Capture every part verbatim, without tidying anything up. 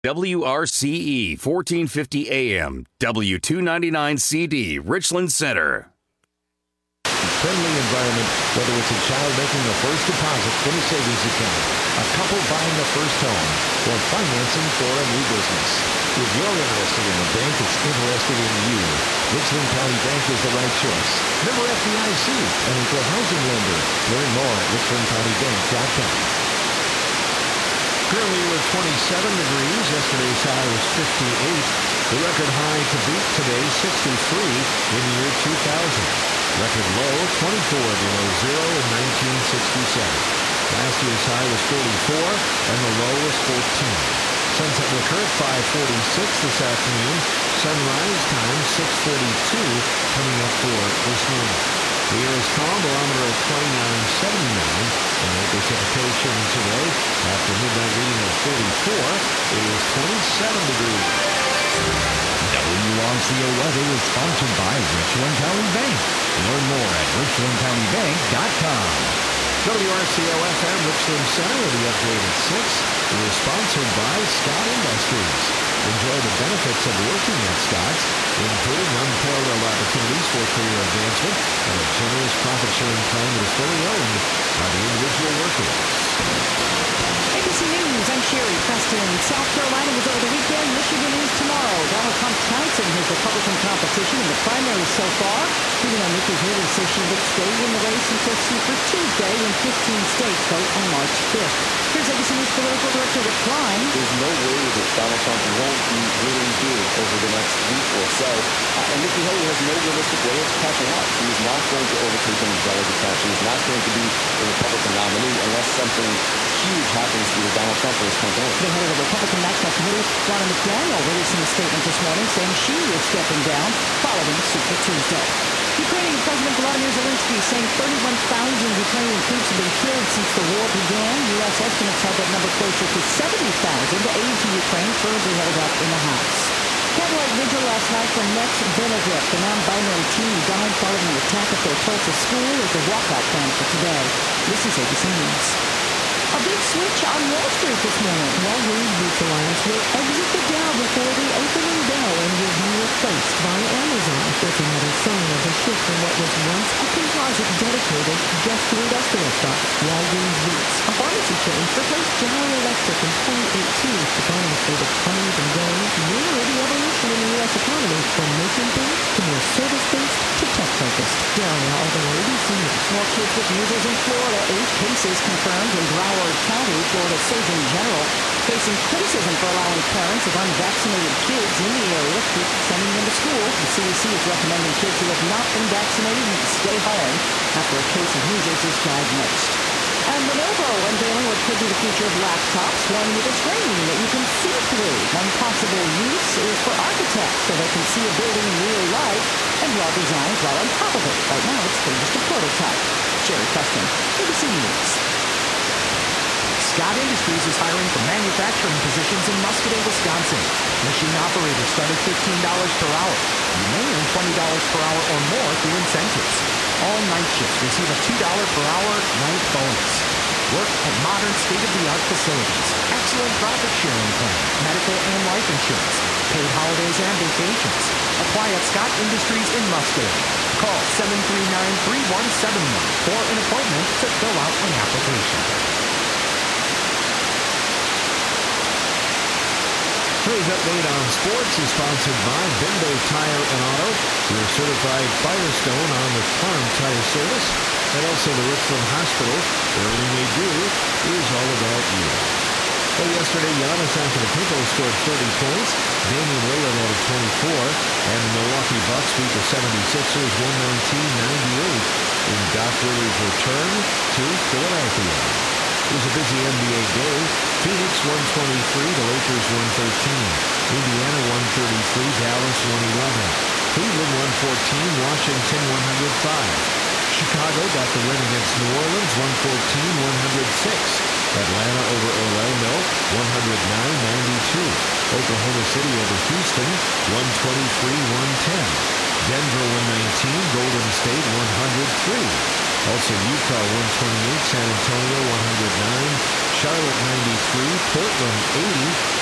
W R C E fourteen fifty A M, W two ninety-nine C D, Richland Center. Friendly environment, whether it's a child making a first deposit in a savings account, a couple buying a first home, or financing for a new business. If you're interested in a bank that's interested in you, Richland County Bank is the right choice. Member F D I C, an equal housing lender. Learn more at richland county bank dot com. Currently we're twenty-seven degrees. Yesterday's high was fifty-eight. The record high to beat today, sixty-three in the year two thousand. Record low, twenty-four below zero in nineteen sixty-seven. Last year's high was forty-four, and the low was fourteen. Sunset will occur at five forty-six this afternoon. Sunrise time, six forty-two, coming up for this morning. The air is calm, barometer at twenty-nine seventy-nine. And the precipitation today, after midnight reading of forty-four, is twenty-seven degrees. W R C O weather is sponsored by Richland County Bank. Learn more at richland county bank dot com. W R C O F M Richland Center with the update at six is sponsored by Scott Industries. Enjoy the benefits of working at Scott's, including unparalleled opportunities for career advancement and a generous profit-sharing plan that is fully owned by the individual workers. A B C News, I'm Sherry Preston. South Carolina was over the weekend. Michigan is tomorrow. Donald Trump trouncing his Republican competition in the primaries so far. Even though Nikki Haley says she would stay in the race until Super Tuesday when fifteen states vote on March fifth. Here's A B C News political director Rick Klein. There's no way that Donald Trump won't be winning big over the next week or so. Uh, and Nikki Haley has no realistic way of catching up. She is not going to overtake any delegate count. She is not going to be a Republican nominee unless something huge happens to Donald Trump or his campaign. The head of the Republican National Committee, Ronna McDaniel, releasing a statement this morning saying she is stepping down following Super Tuesday. Ukrainian President Volodymyr Zelensky saying thirty-one thousand Ukrainian troops have been killed since the war began. U S estimates have that number closer to seventy thousand. Aid to Ukraine currently held up in the House. Candlelight vigil last night for Next Benedict, the non-binary teen who died following the attack at their Tulsa school, is the walkout plan for today. This is A B C News. A big switch on Wall Street this morning. Walgreens Boots Alliance will exit the Dow before the opening bell and will be replaced by Amazon. It's another sign of a shift from what was once a composite dedicated just to industrial stock. Walgreens Boots, a pharmacy chain, replaced General Electric in twenty eighteen, defining for the coming and going near the evolution in the U S economy from mission-based to more service-based to tech-focused. Daria Alder, A B C News. More kids with measles in Florida. Eight cases confirmed in Broward County. Florida Surgeon General facing criticism for allowing parents of unvaccinated kids in the area to keep sending them to school. The C D C is recommending kids who have not been vaccinated to stay home after a case of measles is diagnosed. And Lenovo unveiling what could be the future of laptops, one with a screen that you can see through. One possible use is for architects, so they can see a building in real life and draw designs while on top of it. Right now, it's still just a prototype. Sherry Preston, A B C News. Scott Industries is hiring for manufacturing positions in Muscatine, Wisconsin. Machine operators start at fifteen dollars per hour. You may earn twenty dollars per hour or more through incentives. All night shifts receive a two dollars per hour night bonus. Work at modern state-of-the-art facilities. Excellent profit sharing plan, medical and life insurance, paid holidays and vacations. Apply at Scott Industries in Muscatine. Call seven three nine, three one seven one for an appointment to fill out an application. Today's update on sports is sponsored by Bendo Tire and Auto, your certified Firestone on the farm tire service, and also the Richland Hospital, where everything they do is all about you. Well, yesterday, Giannis Antetokounmpo scored thirty points, Damian Lillard had twenty-four, and the Milwaukee Bucks beat the seventy-sixers one nineteen ninety-eight in Doc Rivers' return to Philadelphia. It was a busy N B A day. Phoenix one twenty-three, the Lakers one thirteen. Indiana one thirty-three, Dallas one eleven. Cleveland one fourteen, Washington one oh five. Chicago got the win against New Orleans one fourteen, one oh six. Atlanta over Orlando one oh nine, ninety-two. Oklahoma City over Houston one twenty-three, one ten. Denver one nineteen, Golden State one oh three. Also Utah one twenty-eight, San Antonio one oh nine, Charlotte ninety-three, Portland eighty,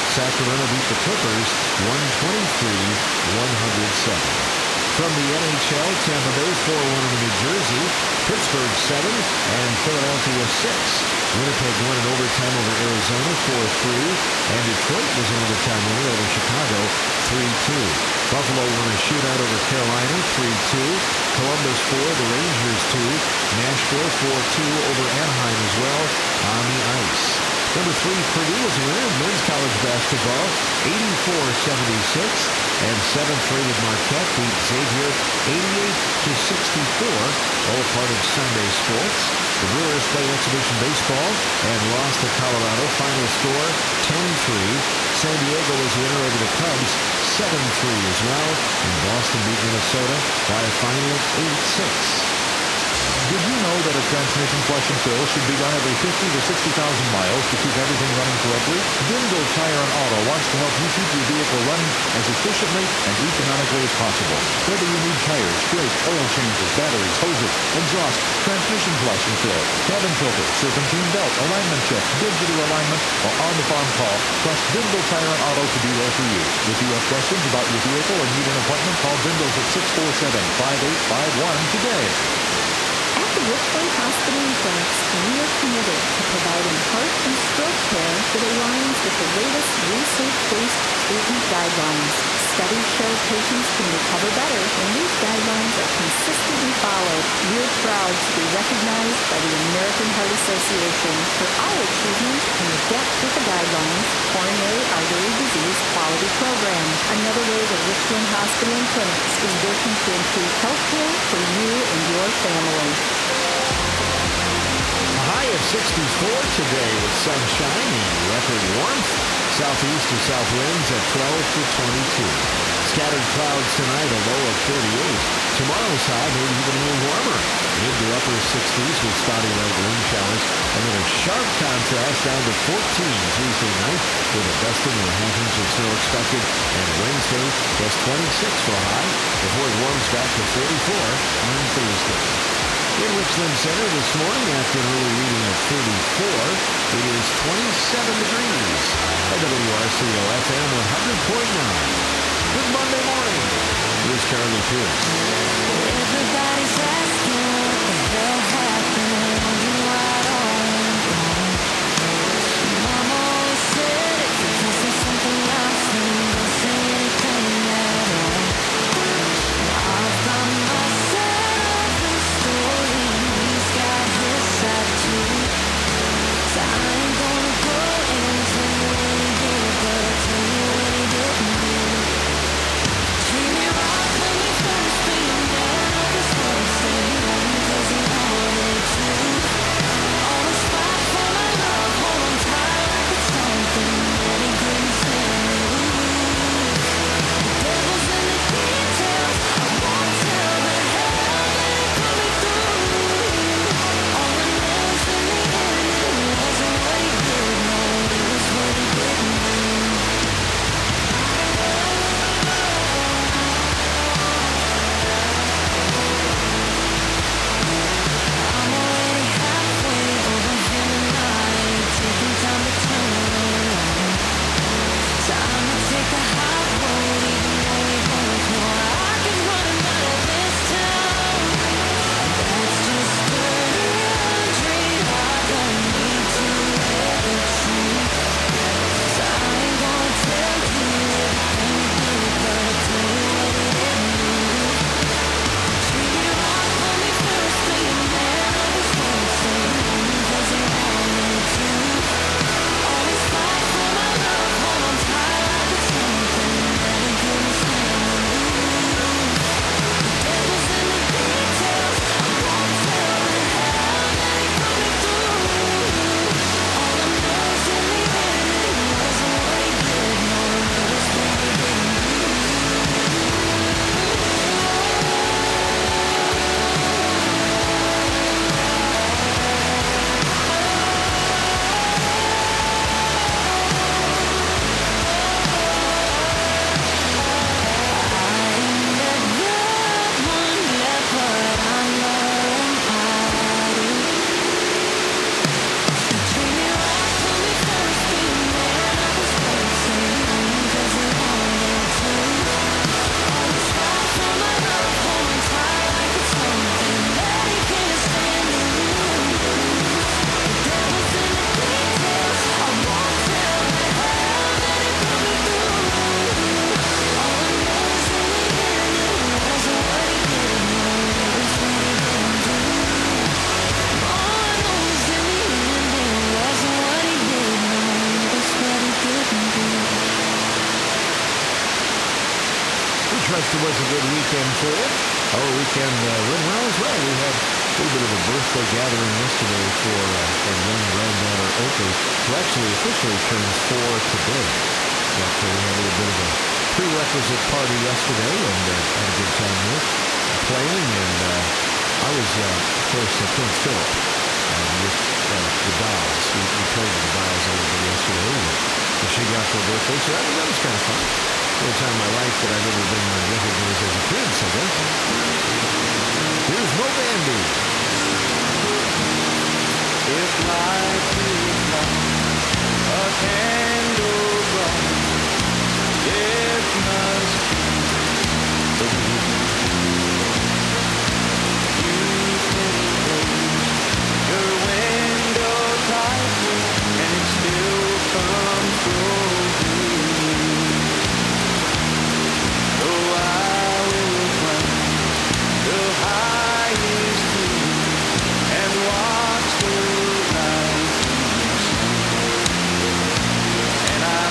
Sacramento beat the Clippers one twenty-three to one oh seven. From the N H L, Tampa Bay four one over New Jersey, Pittsburgh seven, and Philadelphia six. Winnipeg won in overtime over Arizona four three, and Detroit was an overtime winner over Chicago three two. Buffalo won a shootout over Carolina three two. Columbus four, the Rangers two. Nashville four two over Anaheim as well on the ice. Number three, Purdue was a winner in men's college basketball, eighty-four seventy-six, and seventh-rated Marquette beat Xavier eighty-eight to sixty-four, all part of Sunday sports. The Brewers played exhibition baseball and lost to Colorado. Final score ten three. San Diego was the winner over the Cubs seven three as well, and Boston beat Minnesota by a final of eight six. Did you know that a transmission flush and fill should be done every fifty to sixty thousand miles to keep everything running correctly? Bindle Tire and Auto wants to help you keep your vehicle running as efficiently and economically as possible. Whether you need tires, brakes, oil changes, batteries, hoses, exhaust, transmission flush and fill, cabin filter, serpentine belt, alignment check, digital alignment, or on-the-farm call, trust Bindle Tire and Auto to be there for you. If you have questions about your vehicle or need an appointment, call Bindle's at six four seven, five eight five one today. At the Richland Hospital and Clinics, we are committed to providing heart and stroke care that aligns with the latest research-based treatment guidelines. Studies show patients can recover better when these guidelines are consistently followed. We're proud to be recognized by the American Heart Association for our achievement in the Depth with the Guidelines Coronary Artery Disease Quality Program. Another way that Richland Hospital and Clinics is working to improve health care for you and your family. A high of sixty-four today with sunshine and record warmth. Southeast to south winds at twelve to twenty-two. Scattered clouds tonight, a low of thirty-eight. Tomorrow's high, maybe even a little warmer. Mid to upper sixties with spotty light rain showers. And then a sharp contrast down to fourteen Tuesday night with a dusting and a half inch of snow expected. And Wednesday, just twenty-six for a high before it warms back to thirty-four on Thursday. In Richland Center this morning after an early reading of thirty-four, it is twenty-seven degrees at W R C O F M one hundred point nine. Good Monday morning. Here's Charlie Pierce. Everybody's asking what the hell happened. You know I don't know. Mama always said it because there's something else and don't say anything at all. I've got myself a story. He's got his side too. So I ain't gonna go into what he did, but I'll tell you what he didn't do. Treat me right when you first came down. I just wanna stay home 'cause you know trust it was a good weekend for you. Our weekend uh, went well as well. We had a little bit of a birthday gathering yesterday for uh, our young granddaughter, Oakley, who actually officially turns four today. But uh, we had a little bit of a prerequisite party yesterday and uh, had a good time with playing. And uh, I was, uh, of course, uh, Prince Philip uh, with uh, the dolls. We, we played with the dolls a little bit yesterday. And, and she got her birthday, so that, that was kind of fun. The only time in my life that I've ever been recognized as a prince, I guess. Here's Mo Bandy. If life is like a candle bright, it must be the you can close your window tightly and it still comes through. So I will climb the highest tree and watch the light and I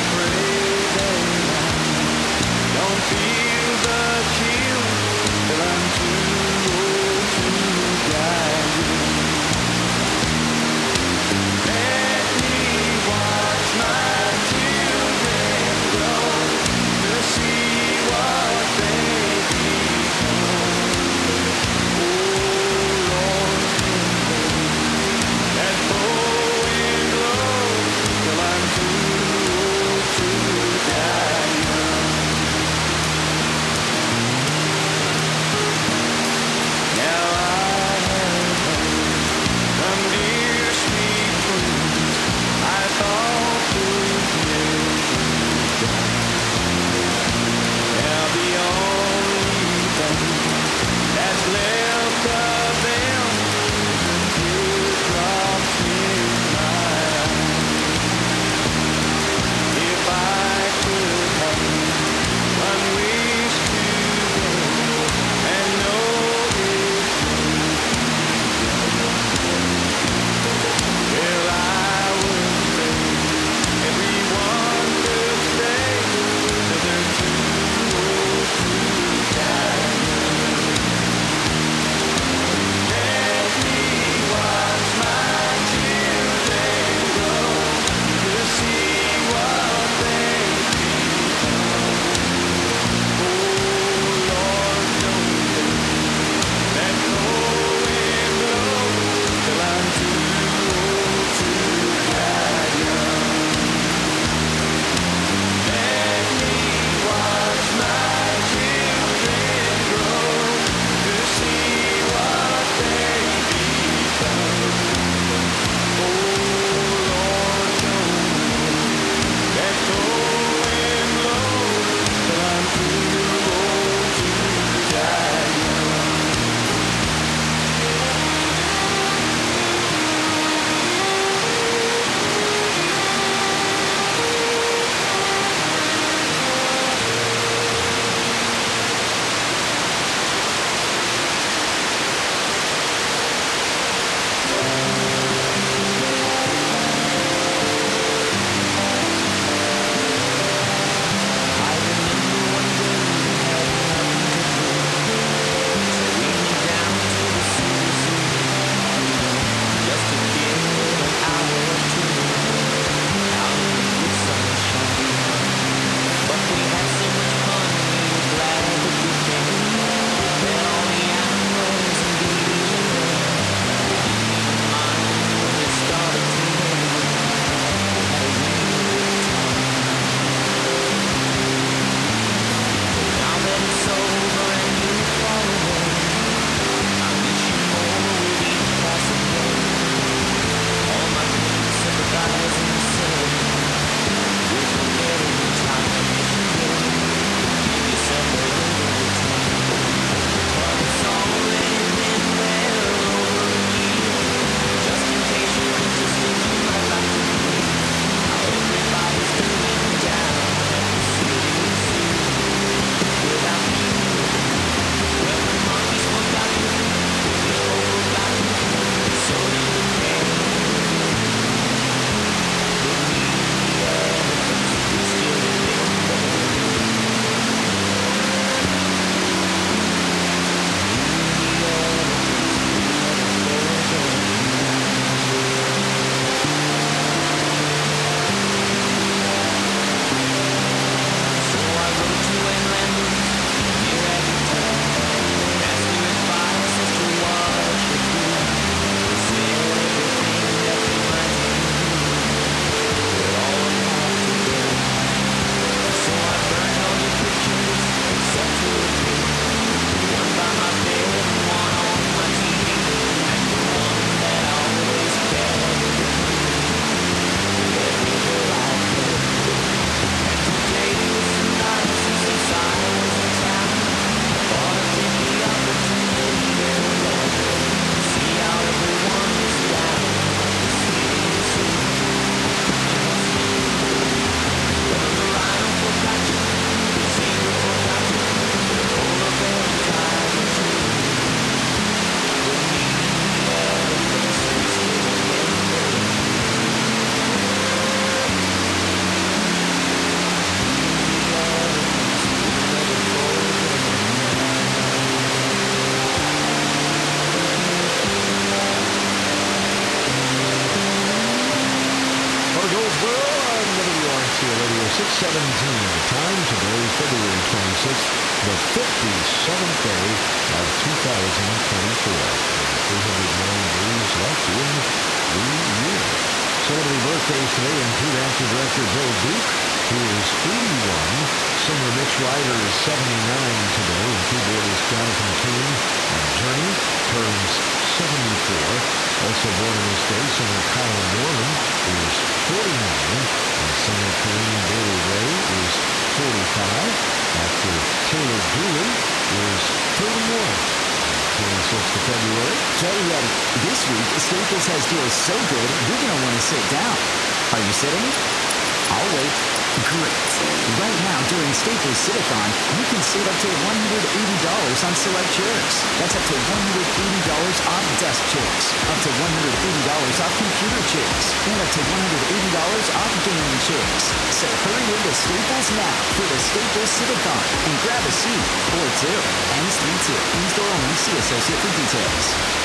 twenty-sixth, the fifty-seventh day of two thousand twenty-four. three hundred nine days left in the year. Celebrity birthdays today include actor director Bill Duke, who is eighty-one. Singer Mitch Ryder is seventy-nine today, and keyboardist Jonathan Cain of Journey turns seventy-four. Also born on this day, singer Kyle Norman is forty-nine, and singer Kareem Bailey Ray is forty-five. Actor Taylor Dooley is thirty-one. twenty-sixth of February. Kelly, uh, this week, Staples has deals so good, you're going to want to sit down. Are you sitting? I'll wait. Great. Right now, during Staples Sit-a-thon, you can save up to one hundred eighty dollars on select chairs. That's up to one hundred eighty dollars off desk chairs, up to one hundred eighty dollars off computer chairs, and up to one hundred eighty dollars off gaming chairs. So hurry into Staples now for the Staples Sit-a-thon and grab a seat or two. Ends three two. In-store only. See associate for details.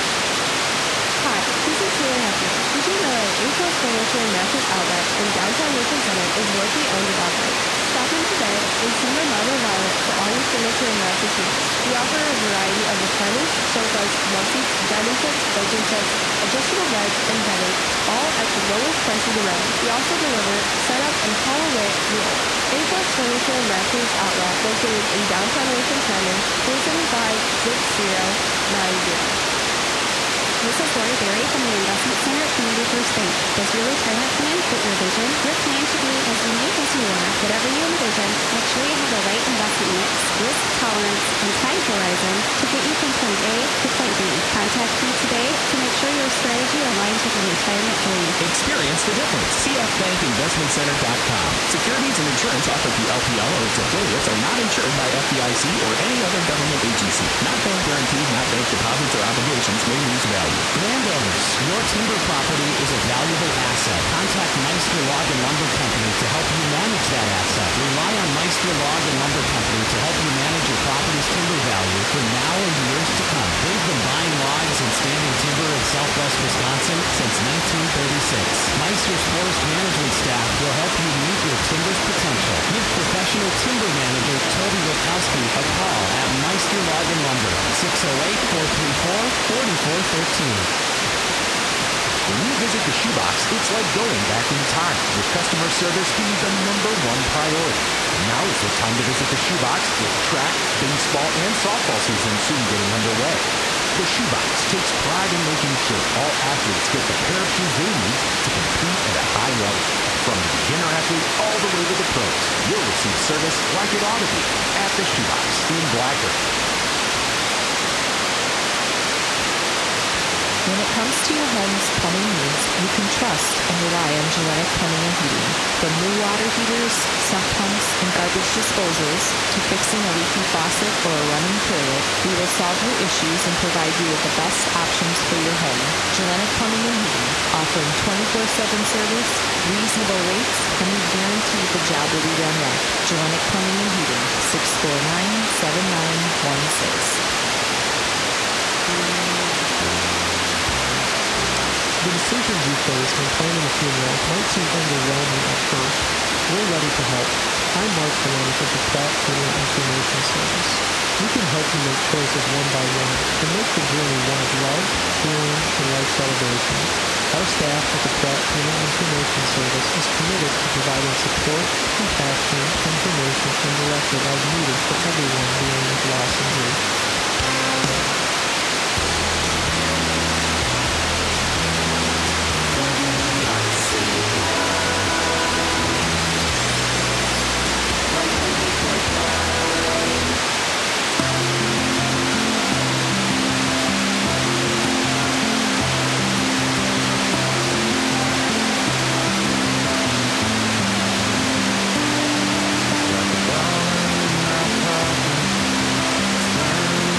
Hi, this is Taylor Hefner. Did you know that April Furniture and Mattress Outlet in downtown Lincoln Center is locally owned and operated? Stop in today in Timber Marble Violet for all your furniture and mattress needs. We offer a variety of recliners, sofas, love seats, dining sets, bedroom sets, adjustable beds, and bedding, all at the lowest prices around. We also deliver, set up, and haul away meals. April Furniture and Mattress Outlet located in downtown Lincoln Center, four seven five, six zero nine zero. This is Lori Berry from the Investment Center Community First Bank. Does your retirement plan fit your vision? Your plan should be as unique as you are. Whatever you envision, make sure you have the right investment mix, risk tolerance, and time horizon to get you from point A to point B. Contact me today to make sure your strategy aligns with your retirement dream. Experience the difference. C F Bank Investment Center dot com. Securities and insurance offered through L P L or its affiliates are not insured by F D I C or any other government agency. Not bank guarantees, not bank deposits or obligations may lose value. Landowners, your timber property is a valuable asset. Contact Meister Log and Lumber Company to help you manage that asset. Rely on Meister Log and Lumber Company to help you manage your property's timber value for now and years to come. They've been buying logs and standing timber in southwest Wisconsin since nineteen thirty-six. Meister's forest management staff will help you meet your timber's potential. Give professional timber manager Toby Wachowski a call at Meister Log and Lumber, six oh eight, four three four, four four one three. When you visit the Shoebox, it's like going back in time, with customer service being the number one priority. Now is the time to visit the Shoebox with track, baseball, and softball season soon getting underway. The Shoebox takes pride in making sure all athletes get the pair of shoes they need to compete at a high level. From the beginner athlete all the way to the pros, you'll receive service like it ought to be at the Shoebox in Blackburn. When it comes to your home's plumbing needs, you can trust and rely on Gillette Plumbing and Heating. From new water heaters, sump pumps, and garbage disposals, to fixing a leaky faucet or a running toilet, we will solve your issues and provide you with the best options for your home. Gillette Plumbing and Heating, offering twenty-four seven service, reasonable rates, and we guarantee the job will be done right. Gillette Plumbing and Heating, six four nine, seven nine one six. The decisions you face when planning a funeral might seem overwhelming at first. We're ready to help. I'm Mark Kalanick with the Pratt Funeral Information Service. We can help you make choices one by one and make the journey one of love, healing, and life celebration. Our staff at the Pratt Funeral Information Service is committed to providing support, compassion, information, and directive as needed for everyone dealing with loss and grief. Like a ball in my pocket,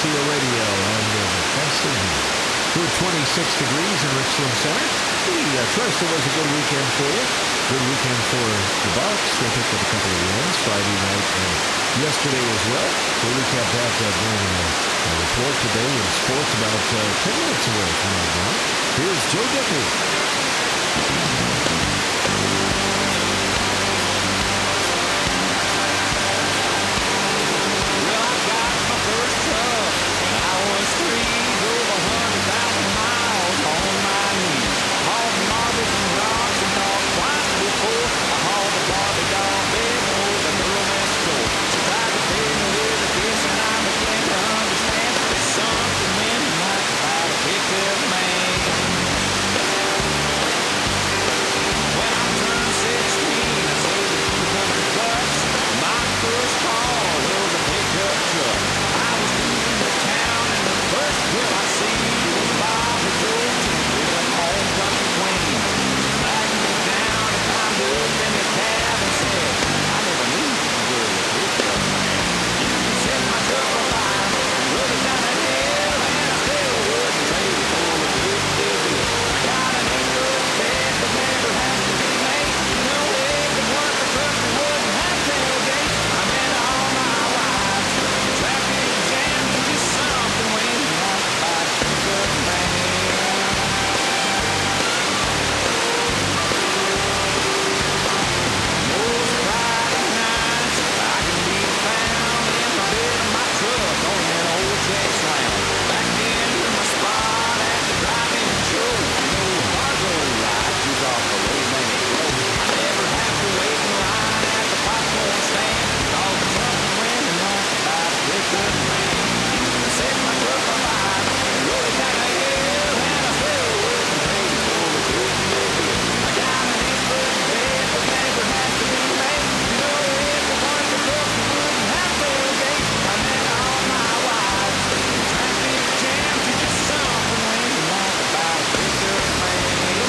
C O Radio and uh, the best of you. We're twenty-six degrees in Richland Center. We uh, trust it was a good weekend for you. Good weekend for the Bucks. They picked up a couple of wins Friday night and yesterday as well. We'll recap that uh, during a, a report today in sports about uh, ten minutes away from right now. Here's Joe Diffie. Well, I got my first truck when I was three. Drove a hundred thousand miles on my knees. Hauled marbles and rocks and talked twice before. I hauled a Barbie doll bed over the romance store. She tried to pay me with a kiss and I began to understand there's something in life about a pickup man. When I turned sixteen, I saved a few hundred bucks. My first car was a pickup truck. I was moving to town and the first girl I see was Bobby Joe, with a home country queen. Backed me down and climbed up in the cab and said, I never knew you were a pickup man. You can set my truck on fire, run it down the hill, and I still wouldn't trade it for a good deal. I got an eight-foot bed that never has to be made. No way to work a truck that wouldn't have tailgate. I met all my wives, traffic jam, just something when you like about a pickup man. Most Friday nights, I can be found in the bed of my truck on that old chase lounge. Back into my spot at the drive-in show. You know, cargo ride, she's off the road, man, it goes. I never have to wait in line at the popcorn stand. Cause there's something when you like about a pickup man. You can set my truck on fire, roll it down the hill, and I still wouldn't trade it for a good deal. I got an eight-foot bed that never has to be made. You know, if it weren't the truck, you wouldn't have tailgate. I met all my wives, traffic jams, you're just something when you like about a pickup man.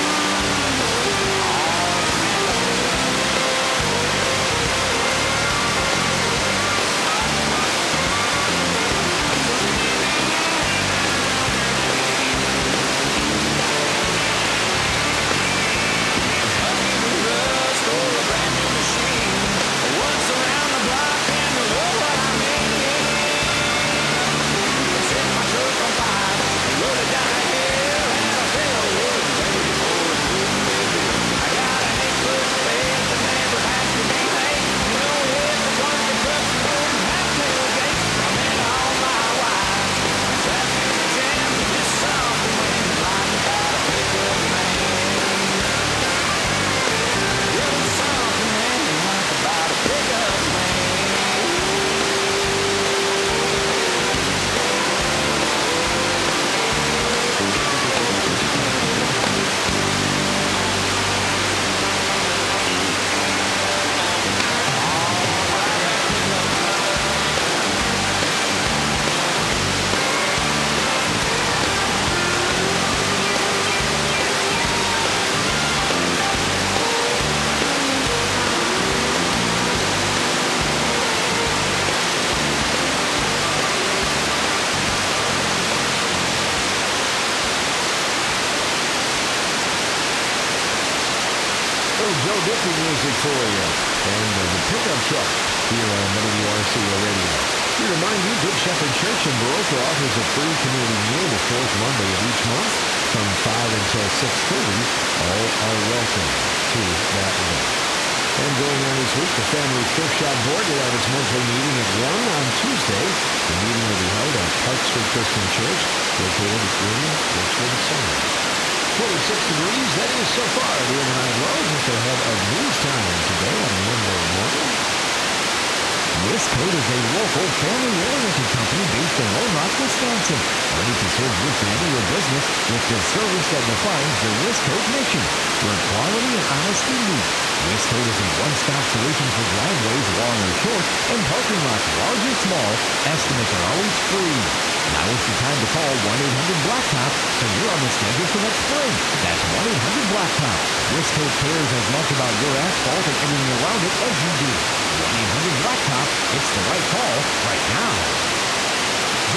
Rust or a brand new machine. Once around the block and you know what I mean. Set my truck on fire, roll it down the hill, and I still wouldn't trade it for a good deal. I got an eight-foot bed that never has to be made. You know if it weren't the truck, you wouldn't have tailgate. I met all my wives, traffic jams, and just something when you like about a pickup man. There's something when you like about a pickup man. Oh, Joe Diffie music for you. And uh, the pickup truck here on W R C O Radio. We remind you, Good Shepherd Church in Baroka offers a free community meal the fourth Monday of each month from five until six thirty. All are welcome to that event. And going on this week, the Family Thrift Shop Board will have its monthly meeting at one on Tuesday. The meeting will be held at Park Street Christian Church, located in Richland Center. twenty-six degrees, that is so far the overnight low, just ahead of news time today on Monday morning. Westcoat is a local family-oriented company based in Lone Rock, Wisconsin, ready to serve your family or business with the service that defines the Westcoat mission, where quality and honesty meet. Westcoat is a one-stop solution for driveways, long or short, and parking lots, large or small. Estimates are always free. Now is the time to call one eight hundred blacktop so you're on the schedule for next spring. That's one eight hundred blacktop. Westcoat cares as much about your asphalt and everything around it as you do. one eight hundred blacktop. It's the right call right now.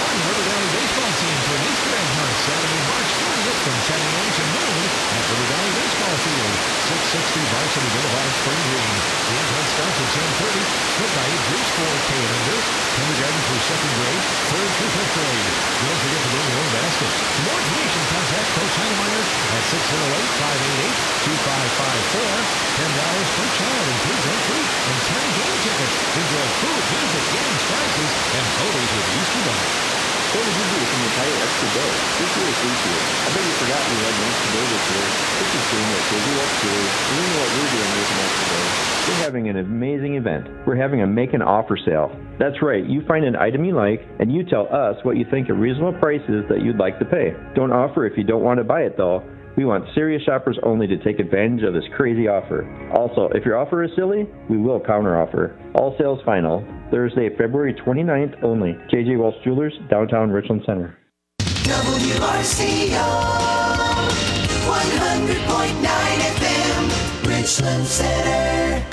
one River Valley baseball team for an Easter egg hunt Saturday, March thirtieth from ten a.m. to noon at River Valley Baseball Field, six sixty Varsity Boulevard, Spring Green. The event starts at ten thirty. Split by age groups for K and under, kindergarten through second grade, third through fifth grade. Don't forget to bring your own basket. For more information, contact Coach Heinemeyer at six oh eight, five eight eight, two five five four. ten dollars per child includes entry and ten game tickets. Enjoy food, music, games, prizes, and photos with the Easter Bunny. What would you do with an entire extra day? This year is free here. I bet you forgot we had an extra day this year. This is doing what kids you up to. And you know what we're doing with an extra day. We're having an amazing event. We're having a make an offer sale. That's right. You find an item you like, and you tell us what you think a reasonable price is that you'd like to pay. Don't offer if you don't want to buy it, though. We want serious shoppers only to take advantage of this crazy offer. Also, if your offer is silly, we will counteroffer. All sales final. Thursday, February twenty-ninth only. J J Walsh Jewelers, downtown Richland Center. W R C O one hundred point nine F M, Richland Center.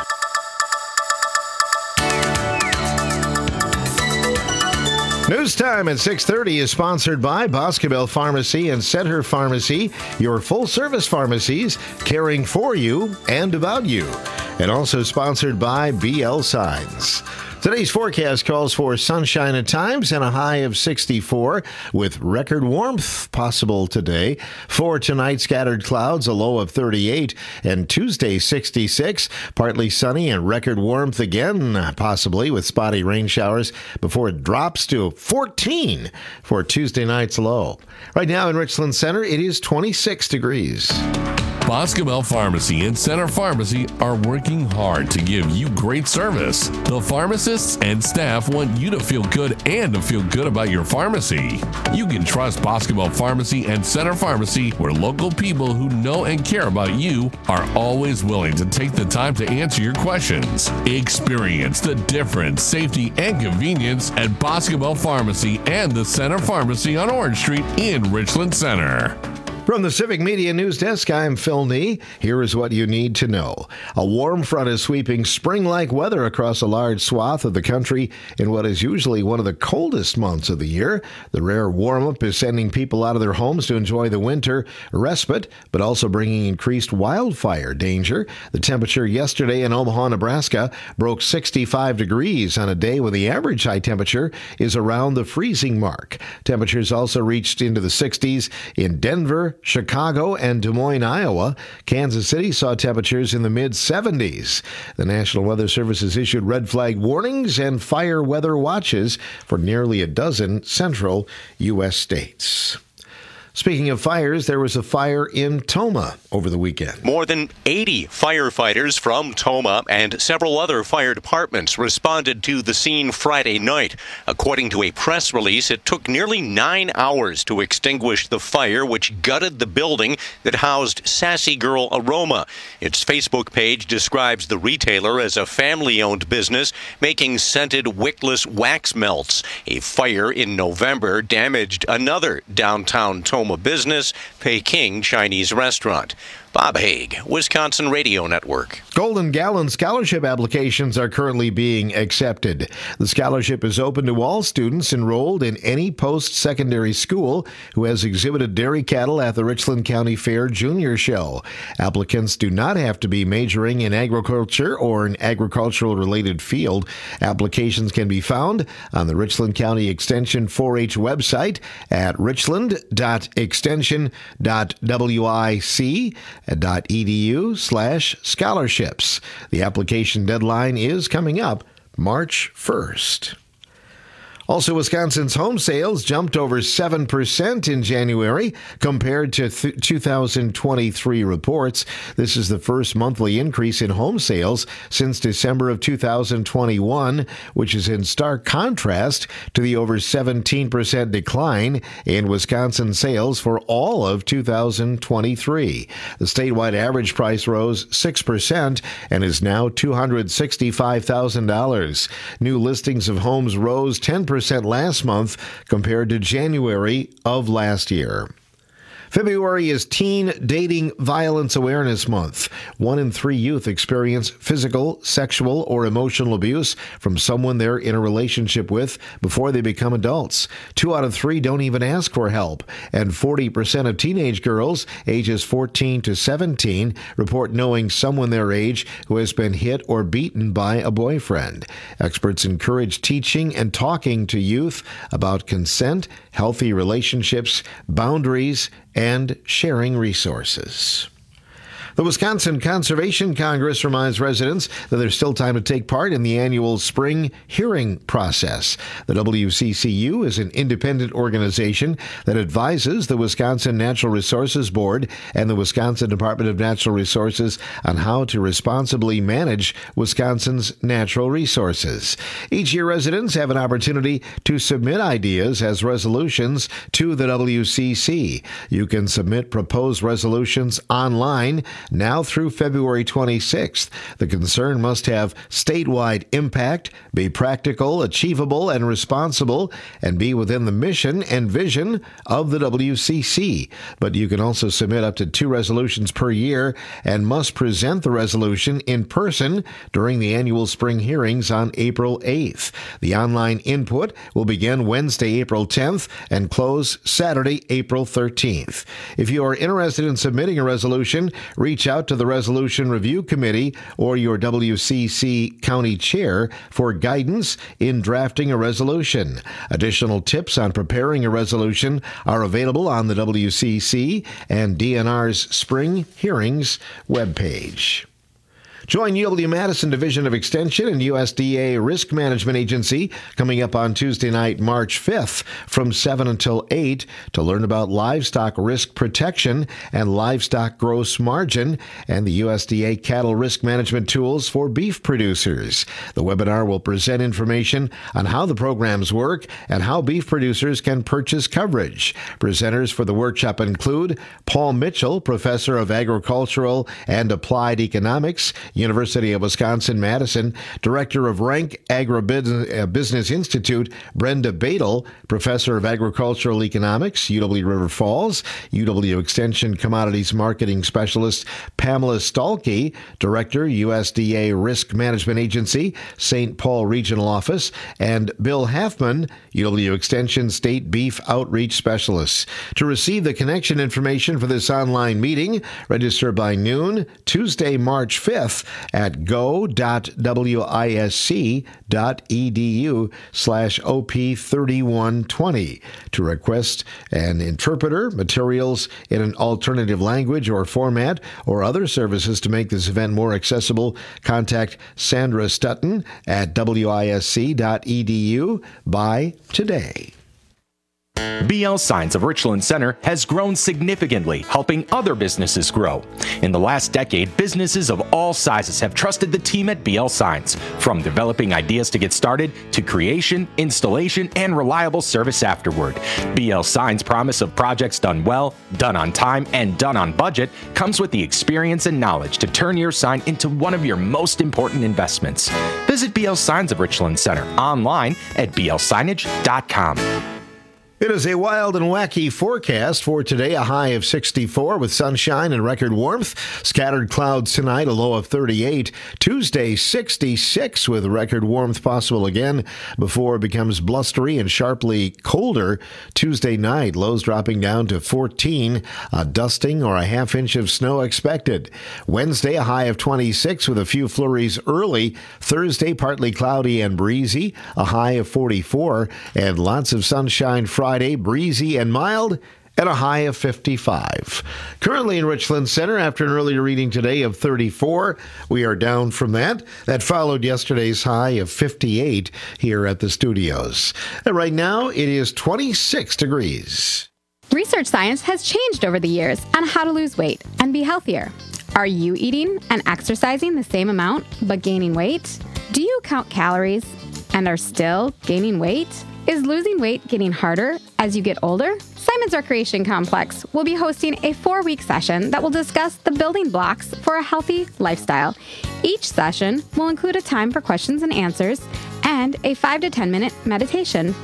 News time at six thirty is sponsored by Boscobel Pharmacy and Center Pharmacy, your full-service pharmacies caring for you and about you. And also sponsored by B L Signs. Today's forecast calls for sunshine at times and a high of sixty-four with record warmth possible today. For tonight, scattered clouds, a low of thirty-eight, and Tuesday, sixty-six. Partly sunny and record warmth again, possibly with spotty rain showers before it drops to fourteen for Tuesday night's low. Right now in Richland Center, it is twenty-six degrees. Boscobel Pharmacy and Center Pharmacy are working hard to give you great service. The pharmacists and staff want you to feel good and to feel good about your pharmacy. You can trust Boscobel Pharmacy and Center Pharmacy, where local people who know and care about you are always willing to take the time to answer your questions. Experience the difference, safety, and convenience at Boscobel Pharmacy and the Center Pharmacy on Orange Street in Richland Center. From the Civic Media News Desk, I'm Phil Nee. Here is what you need to know. A warm front is sweeping spring-like weather across a large swath of the country in what is usually one of the coldest months of the year. The rare warm-up is sending people out of their homes to enjoy the winter respite, but also bringing increased wildfire danger. The temperature yesterday in Omaha, Nebraska, broke sixty-five degrees on a day when the average high temperature is around the freezing mark. Temperatures also reached into the sixties in Denver, Chicago, and Des Moines, Iowa. Kansas City saw temperatures in the mid-seventies. The National Weather Service has issued red flag warnings and fire weather watches for nearly a dozen central U S states. Speaking of fires, there was a fire in Tomah over the weekend. More than eighty firefighters from Tomah and several other fire departments responded to the scene Friday night. According to a press release, it took nearly nine hours to extinguish the fire, which gutted the building that housed Sassy Girl Aroma. Its Facebook page describes the retailer as a family-owned business making scented wickless wax melts. A fire in November damaged another downtown Tomah business, Peking Chinese restaurant. Bob Haig, Wisconsin Radio Network. Golden Gallon scholarship applications are currently being accepted. The scholarship is open to all students enrolled in any post-secondary school who has exhibited dairy cattle at the Richland County Fair Junior Show. Applicants do not have to be majoring in agriculture or an agricultural-related field. Applications can be found on the Richland County Extension four H website at richland dot extension dot wic dot edu slash scholarships. The application deadline is coming up March first. Also, Wisconsin's home sales jumped over seven percent in January compared to th- two thousand twenty-three reports. This is the first monthly increase in home sales since December of two thousand twenty-one, which is in stark contrast to the over seventeen percent decline in Wisconsin sales for all of two thousand twenty-three. The statewide average price rose six percent and is now two hundred sixty-five thousand dollars. New listings of homes rose ten percent last month compared to January of last year. February is Teen Dating Violence Awareness Month. One in three youth experience physical, sexual, or emotional abuse from someone they're in a relationship with before they become adults. Two out of three don't even ask for help. And forty percent of teenage girls ages fourteen to seventeen report knowing someone their age who has been hit or beaten by a boyfriend. Experts encourage teaching and talking to youth about consent, healthy relationships, boundaries, and sharing resources. The Wisconsin Conservation Congress reminds residents that there's still time to take part in the annual spring hearing process. The W C C U is an independent organization that advises the Wisconsin Natural Resources Board and the Wisconsin Department of Natural Resources on how to responsibly manage Wisconsin's natural resources. Each year, residents have an opportunity to submit ideas as resolutions to the W C C. You can submit proposed resolutions online now through February twenty-sixth. The concern must have statewide impact, be practical, achievable, and responsible, and be within the mission and vision of the W C C. But you can also submit up to two resolutions per year and must present the resolution in person during the annual spring hearings on April eighth. The online input will begin Wednesday, April tenth, and close Saturday, April thirteenth. If you are interested in submitting a resolution, reach out to the Resolution Review Committee or your W C C County Chair for guidance in drafting a resolution. Additional tips on preparing a resolution are available on the W C C and D N R's Spring Hearings webpage. Join U W-Madison Division of Extension and U S D A Risk Management Agency coming up on Tuesday night, March fifth from seven until eight to learn about livestock risk protection and livestock gross margin and the U S D A cattle risk management tools for beef producers. The webinar will present information on how the programs work and how beef producers can purchase coverage. Presenters for the workshop include Paul Mitchell, Professor of Agricultural and Applied Economics, University of Wisconsin-Madison, Director of Rank Agribusiness Institute, Brenda Badel, Professor of Agricultural Economics, U W River Falls, U W Extension Commodities Marketing Specialist, Pamela Stalkey, Director, U S D A Risk Management Agency, Saint Paul Regional Office, and Bill Halfman, U W Extension State Beef Outreach Specialist. To receive the connection information for this online meeting, register by noon, Tuesday, March fifth, at go.wisc.edu slash op3120. To request an interpreter, materials in an alternative language or format, or other services to make this event more accessible, contact Sandra Stutton at wisc.edu by today. B L Signs of Richland Center has grown significantly, helping other businesses grow. In the last decade, businesses of all sizes have trusted the team at B L Signs, from developing ideas to get started to creation, installation, and reliable service afterward. B L Signs' promise of projects done well, done on time, and done on budget comes with the experience and knowledge to turn your sign into one of your most important investments. Visit B L Signs of Richland Center online at b l signage dot com. It is a wild and wacky forecast for today, a high of sixty-four with sunshine and record warmth. Scattered clouds tonight, a low of thirty-eight. Tuesday, sixty-six with record warmth possible again before it becomes blustery and sharply colder. Tuesday night, lows dropping down to fourteen. A dusting or a half inch of snow expected. Wednesday, a high of twenty-six with a few flurries early. Thursday, partly cloudy and breezy, a high of forty-four, and lots of sunshine Friday. Friday, breezy and mild, at a high of fifty-five. Currently in Richland Center, after an earlier reading today of thirty-four, we are down from that. That followed yesterday's high of fifty-eight here at the studios. And right now, it is twenty-six degrees. Research science has changed over the years on how to lose weight and be healthier. Are you eating and exercising the same amount but gaining weight? Do you count calories and are still gaining weight? Is losing weight getting harder as you get older? Simon's Recreation Complex will be hosting a four-week session that will discuss the building blocks for a healthy lifestyle. Each session will include a time for questions and answers and a five to ten minute meditation. Denise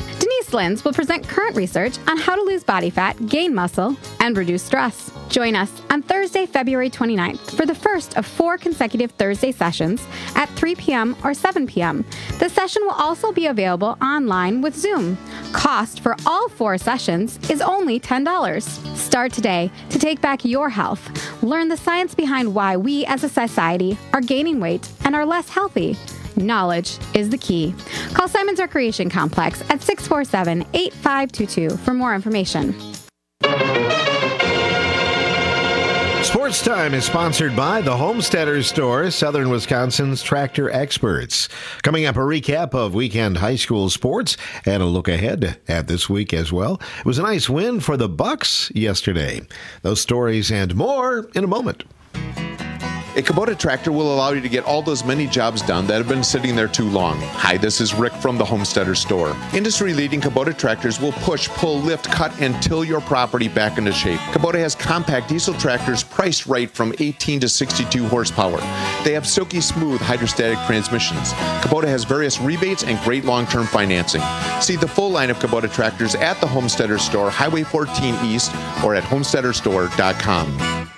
Richlands will present current research on how to lose body fat, gain muscle, and reduce stress. Join us on Thursday, February twenty-ninth for the first of four consecutive Thursday sessions at three p.m. or seven p.m. The session will also be available online with Zoom. Cost for all four sessions is only ten dollars. Start today to take back your health. Learn the science behind why we as a society are gaining weight and are less healthy. Knowledge is the key. Call Simon's Recreation Complex at six four seven, eight five two two for more information. Sports Time is sponsored by the Homesteaders Store, Southern Wisconsin's tractor experts. Coming up, a recap of weekend high school sports and a look ahead at this week as well. It was a nice win for the Bucks yesterday. Those stories and more in a moment. A Kubota tractor will allow you to get all those many jobs done that have been sitting there too long. Hi, this is Rick from the Homesteader Store. Industry-leading Kubota tractors will push, pull, lift, cut, and till your property back into shape. Kubota has compact diesel tractors priced right from eighteen to sixty-two horsepower. They have silky smooth hydrostatic transmissions. Kubota has various rebates and great long-term financing. See the full line of Kubota tractors at the Homesteader Store, Highway fourteen East, or at homesteader store dot com.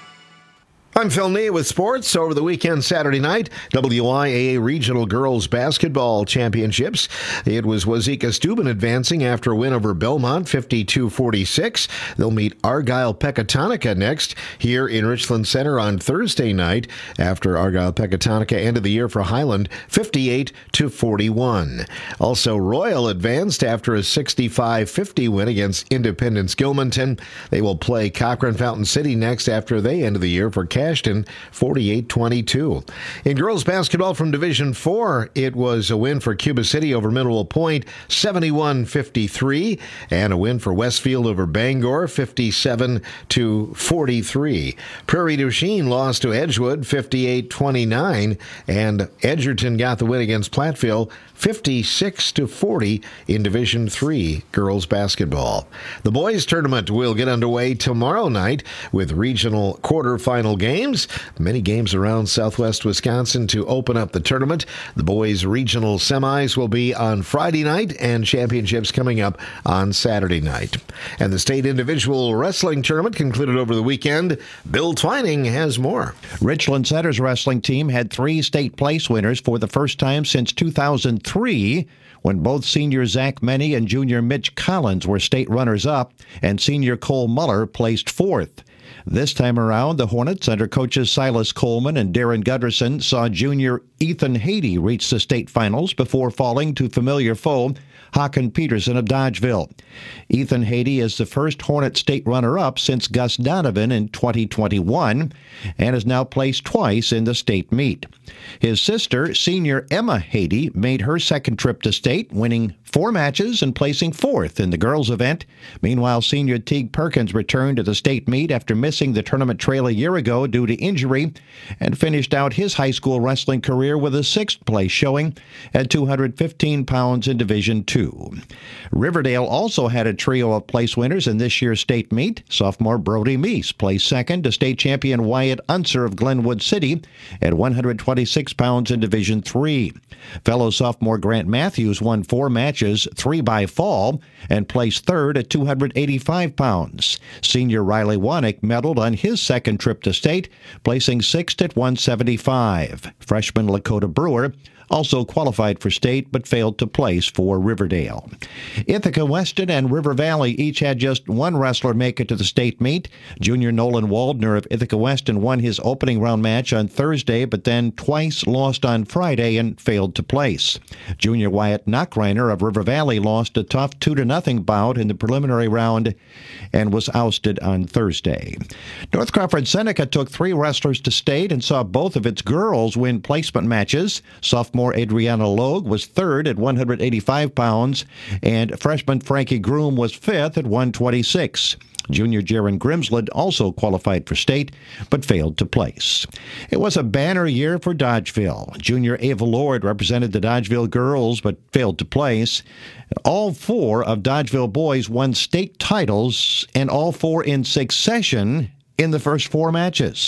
I'm Phil Nee with sports. Over the weekend, Saturday night, W I A A Regional Girls Basketball Championships. It was Wazeeka Steuben advancing after a win over Belmont, fifty-two forty-six. They'll meet Argyle-Pecatonica next here in Richland Center on Thursday night after Argyle-Pecatonica ended the year for Highland, fifty-eight to forty-one. Also, Royal advanced after a sixty-five fifty win against Independence Gilmanton. They will play Cochrane Fountain City next after they ended the year for Cashton, forty-eight twenty-two. In girls basketball from Division four, it was a win for Cuba City over Mineral Point, seventy-one fifty-three, and a win for Westfield over Bangor, fifty-seven to forty-three. Prairie du Chien lost to Edgewood, fifty-eight twenty-nine, and Edgerton got the win against Platteville, fifty-six to forty in Division three girls basketball. The boys tournament will get underway tomorrow night with regional quarterfinal games. Many games around southwest Wisconsin to open up the tournament. The boys' regional semis will be on Friday night and championships coming up on Saturday night. And the state individual wrestling tournament concluded over the weekend. Bill Twining has more. Richland Center's wrestling team had three state place winners for the first time since two thousand three, when both senior Zach Meny and junior Mitch Collins were state runners-up, and senior Cole Muller placed fourth. This time around, the Hornets, under coaches Silas Coleman and Darren Gudderson, saw junior Ethan Haiti reach the state finals before falling to familiar foe Haken Peterson of Dodgeville. Ethan Haiti is the first Hornet state runner-up since Gus Donovan in twenty twenty-one and is now placed twice in the state meet. His sister, senior Emma Haiti, made her second trip to state, winning four matches and placing fourth in the girls' event. Meanwhile, senior Teague Perkins returned to the state meet after missing the tournament trail a year ago due to injury and finished out his high school wrestling career with a sixth place showing at two hundred fifteen pounds in Division two. Riverdale also had a trio of place winners in this year's state meet. Sophomore Brody Meese placed second to state champion Wyatt Unser of Glenwood City at one hundred twenty-six pounds in Division three. Fellow sophomore Grant Matthews won four matches, three by fall, and placed third at two hundred eighty-five pounds. Senior Riley Wanick medaled on his second trip to state, placing sixth at one seventy-five. Freshman Lakota Brewer also qualified for state but failed to place for Riverdale. Ithaca Weston and River Valley each had just one wrestler make it to the state meet. Junior Nolan Waldner of Ithaca Weston won his opening round match on Thursday, but then twice lost on Friday and failed to place. Junior Wyatt Knockreiner of River Valley lost a tough two to nothing bout in the preliminary round and was ousted on Thursday. North Crawford Seneca took three wrestlers to state and saw both of its girls win placement matches. Sophomore Adriana Logue was third at one hundred eighty-five pounds, and freshman Frankie Groom was fifth at one twenty-six. Junior Jaron Grimsland also qualified for state, but failed to place. It was a banner year for Dodgeville. Junior Ava Lord represented the Dodgeville girls, but failed to place. All four of Dodgeville boys won state titles, and all four in succession in the first four matches.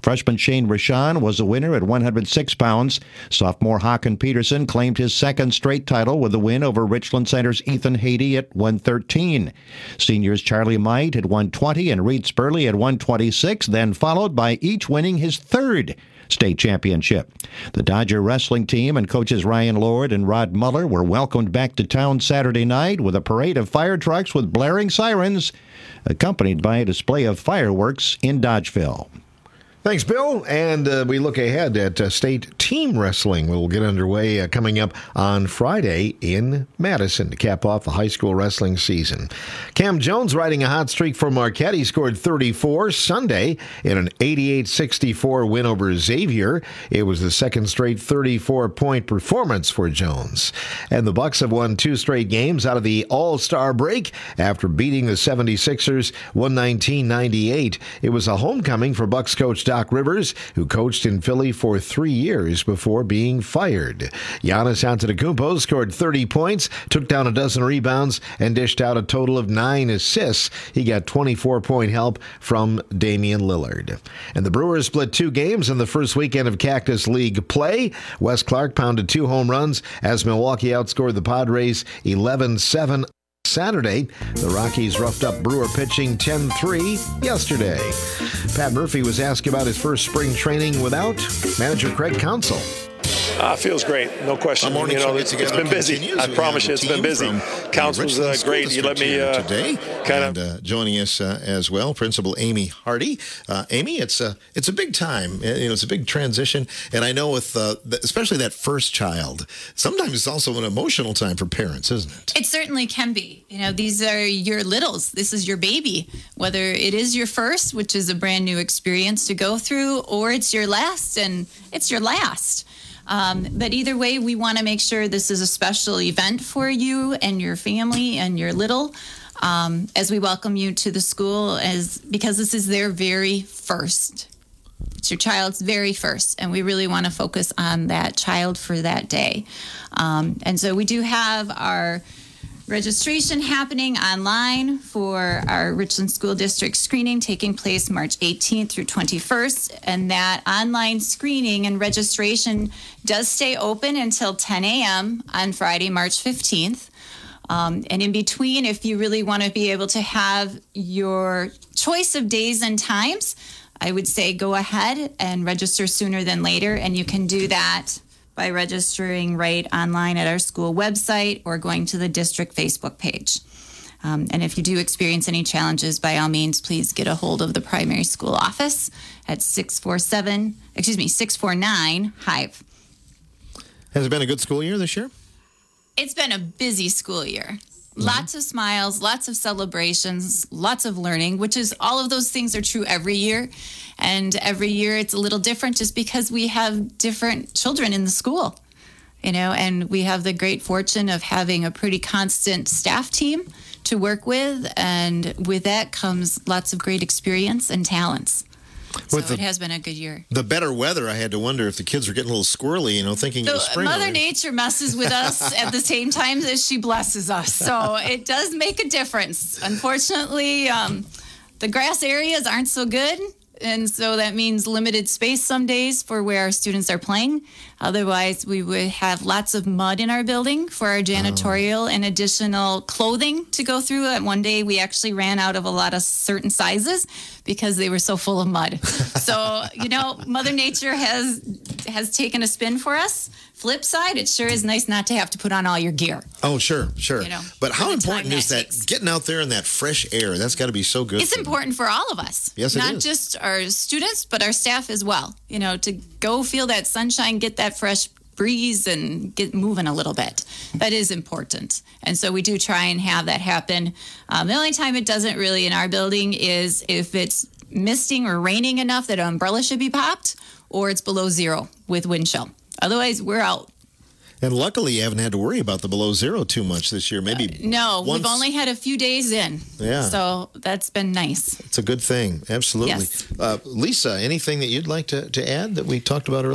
Freshman Shane Rashan was a winner at one hundred six pounds. Sophomore Hakan Peterson claimed his second straight title with a win over Richland Center's Ethan Haiti at one thirteen. Seniors Charlie Might at one twenty and Reed Spurley at one twenty-six, then followed by each winning his third state championship. The Dodger wrestling team and coaches Ryan Lord and Rod Muller were welcomed back to town Saturday night with a parade of fire trucks with blaring sirens, accompanied by a display of fireworks in Dodgeville. Thanks, Bill. And uh, we look ahead at uh, state team wrestling. We'll get underway uh, coming up on Friday in Madison to cap off the high school wrestling season. Cam Jones riding a hot streak for Marquette. He scored thirty-four Sunday in an eighty-eight sixty-four win over Xavier. It was the second straight thirty-four point performance for Jones. And the Bucks have won two straight games out of the All-Star break after beating the seventy-sixers one nineteen ninety-eight. It was a homecoming for Bucks coach Doc Rivers, who coached in Philly for three years before being fired. Giannis Antetokounmpo scored thirty points, took down a dozen rebounds, and dished out a total of nine assists. He got twenty-four point help from Damian Lillard. And the Brewers split two games in the first weekend of Cactus League play. Wes Clark pounded two home runs as Milwaukee outscored the Padres eleven seven. Saturday, the Rockies roughed up Brewer pitching ten three yesterday. Pat Murphy was asked about his first spring training without manager Craig Counsell. Uh, feels great, no question. You know, it's, it's been busy. I promise you, it's been busy. Council's uh, great. You let me uh, today, kind of uh, joining us uh, as well, Principal Amy Hardy. Uh, Amy, it's a it's a big time. You know, it's a big transition, and I know with uh, especially that first child, sometimes it's also an emotional time for parents, isn't it? It certainly can be. You know, these are your littles. This is your baby. Whether it is your first, which is a brand new experience to go through, or it's your last, and it's your last. Um, but either way, we want to make sure this is a special event for you and your family and your little um, as we welcome you to the school, as because this is their very first. It's your child's very first, and we really want to focus on that child for that day. Um, and so we do have our registration happening online for our Richland School District screening taking place March eighteenth through twenty-first. And that online screening and registration does stay open until ten a.m. on Friday, March fifteenth. Um, and in between, if you really want to be able to have your choice of days and times, I would say go ahead and register sooner than later. And you can do that by registering right online at our school website or going to the district Facebook page. Um, and if you do experience any challenges, by all means, please get a hold of the primary school office at six four seven, excuse me, six four nine, HIVE. Has it been a good school year this year? It's been a busy school year. Mm-hmm. Lots of smiles, lots of celebrations, lots of learning, which is all of those things are true every year. And every year it's a little different just because we have different children in the school, you know, and we have the great fortune of having a pretty constant staff team to work with. And with that comes lots of great experience and talents. So With the, it has been a good year. The better weather, I had to wonder if the kids were getting a little squirrely, you know, thinking so it was spring. Mother already. Nature messes with us at the same time as she blesses us. So it does make a difference. Unfortunately, um, the grass areas aren't so good. And so that means limited space some days for where our students are playing. Otherwise, we would have lots of mud in our building for our janitorial oh. and additional clothing to go through. And one day we actually ran out of a lot of certain sizes because they were so full of mud. So, you know, Mother Nature has has taken a spin for us. Flip side, it sure is nice not to have to put on all your gear. Oh, sure, sure. You know, but how important is that, that getting out there in that fresh air? That's got to be so good. It's important for all of us. Yes, it Not is. just our students, but our staff as well. You know, to go feel that sunshine, get that fresh breeze, and get moving a little bit. That is important. And so we do try and have that happen. Um, the only time it doesn't really in our building is if it's misting or raining enough that an umbrella should be popped, or it's below zero with wind chill. Otherwise, we're out. And luckily, you haven't had to worry about the below zero too much this year. Maybe uh, no, once. We've only had a few days in. Yeah. So that's been nice. It's a good thing. Absolutely. Yes. Uh, Lisa, anything that you'd like to, to add that we talked about earlier?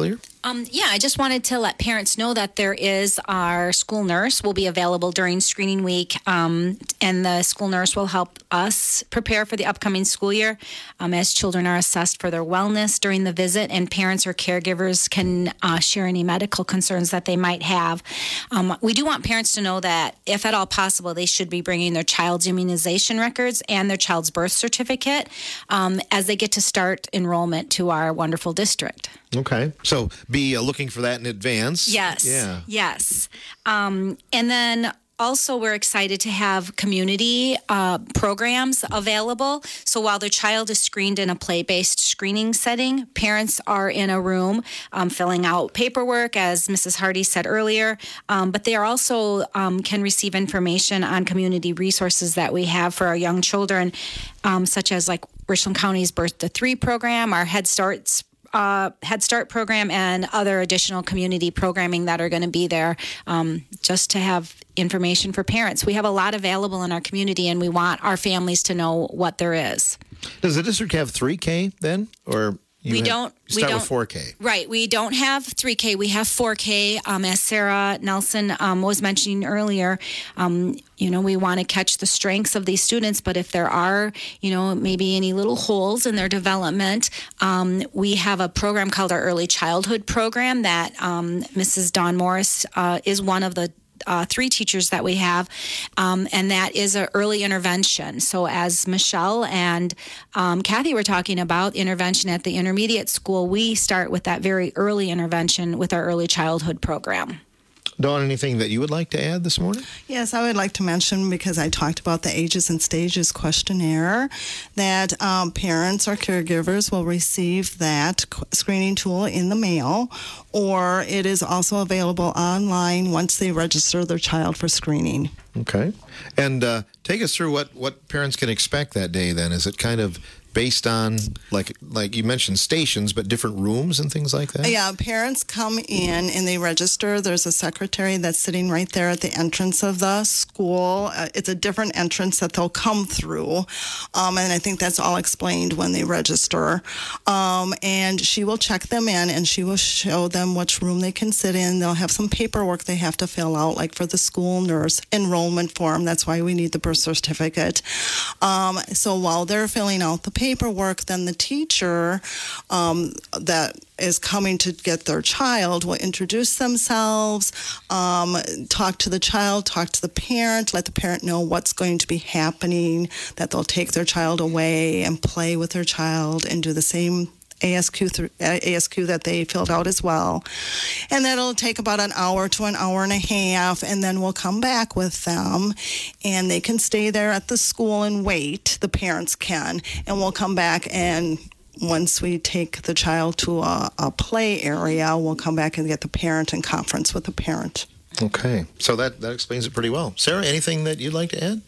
Um, yeah, I just wanted to let parents know that there is our school nurse will be available during screening week, um, and the school nurse will help us prepare for the upcoming school year um, as children are assessed for their wellness during the visit, and parents or caregivers can uh, share any medical concerns that they might have. Um, we do want parents to know that if at all possible, they should be bringing their child's immunization records and their child's birth certificate um, as they get to start enrollment to our wonderful district. Okay. So be uh, looking for that in advance. Yes. Yeah. Yes. Um, and then also we're excited to have community uh, programs available. So while their child is screened in a play-based screening setting, parents are in a room um, filling out paperwork, as Missus Hardy said earlier. Um, but they are also um, can receive information on community resources that we have for our young children, um, such as like Richland County's Birth to Three program, our Head Start's Uh, Head Start program, and other additional community programming that are going to be there um, just to have information for parents. We have a lot available in our community, and we want our families to know what there is. Does the district have three K then? Or you we have, don't. You we start don't, with four K. Right. We don't have three K. We have four K. Um, as Sarah Nelson um, was mentioning earlier, um, you know, we want to catch the strengths of these students, but if there are, you know, maybe any little holes in their development, um, we have a program called our Early Childhood Program that um, Missus Dawn Morris uh, is one of the Uh, three teachers that we have, um, and that is an early intervention. So as Michelle and um, Kathy were talking about intervention at the intermediate school, we start with that very early intervention with our early childhood program. Dawn, anything that you would like to add this morning? Yes, I would like to mention, because I talked about the ages and stages questionnaire, that um, parents or caregivers will receive that screening tool in the mail, or it is also available online once they register their child for screening. Okay. And uh, take us through what, what parents can expect that day then. Is it kind of based on, like like you mentioned, stations, but different rooms and things like that? Yeah, parents come in and they register. There's a secretary that's sitting right there at the entrance of the school. Uh, it's a different entrance that they'll come through, um, and I think that's all explained when they register. Um, and she will check them in, and she will show them which room they can sit in. They'll have some paperwork they have to fill out, like for the school nurse enrollment form. That's why we need the birth certificate. Um, so while they're filling out the paperwork, paperwork, then the teacher um, that is coming to get their child will introduce themselves, um, talk to the child, talk to the parent, let the parent know what's going to be happening, that they'll take their child away and play with their child and do the same A S Q th- A S Q that they filled out as well. And that'll take about an hour to an hour and a half, and then we'll come back with them, and they can stay there at the school and wait, the parents can, and we'll come back, and once we take the child to a, a play area, we'll come back and get the parent and conference with the parent. Okay. So that, that explains it pretty well. Sarah, anything that you'd like to add?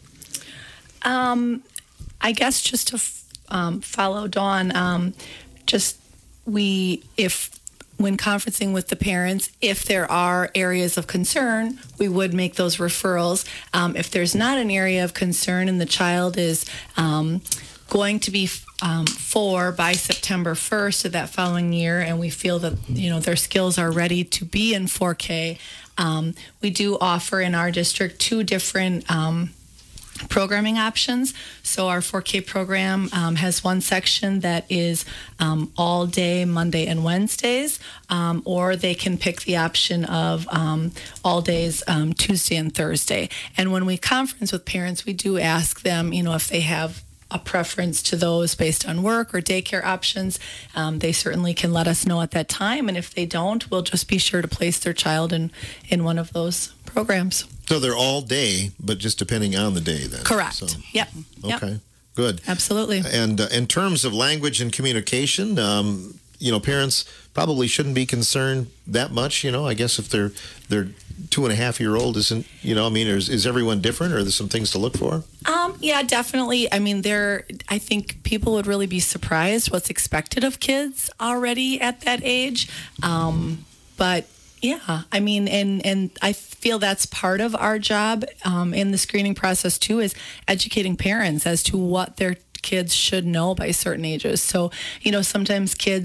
Um, I guess just to f- um, follow Dawn, um, just we, if when conferencing with the parents, if there are areas of concern, we would make those referrals. Um, if there's not an area of concern and the child is um, going to be um, four by September first of that following year, and we feel that you know their skills are ready to be in four K, um, we do offer in our district two different um, programming options. So our four K program um, has one section that is um, all day Monday and Wednesdays, um, or they can pick the option of um, all days um, Tuesday and Thursday. And when we conference with parents, we do ask them, you know, if they have a preference to those based on work or daycare options. Um, they certainly can let us know at that time. And if they don't, we'll just be sure to place their child in, in one of those programs. So they're all day, but just depending on the day then? Correct. So, yep. okay. Yep. Good. Absolutely. And uh, in terms of language and communication, um, you know, parents probably shouldn't be concerned that much. You know, I guess if their their two and a half year old isn't, you know, I mean, is, is everyone different, or are there some things to look for? Um, yeah, definitely. I mean, there. I think people would really be surprised what's expected of kids already at that age. Um, but yeah, I mean, and and I feel that's part of our job um, in the screening process too, is educating parents as to what their kids should know by certain ages. So, you know, sometimes kids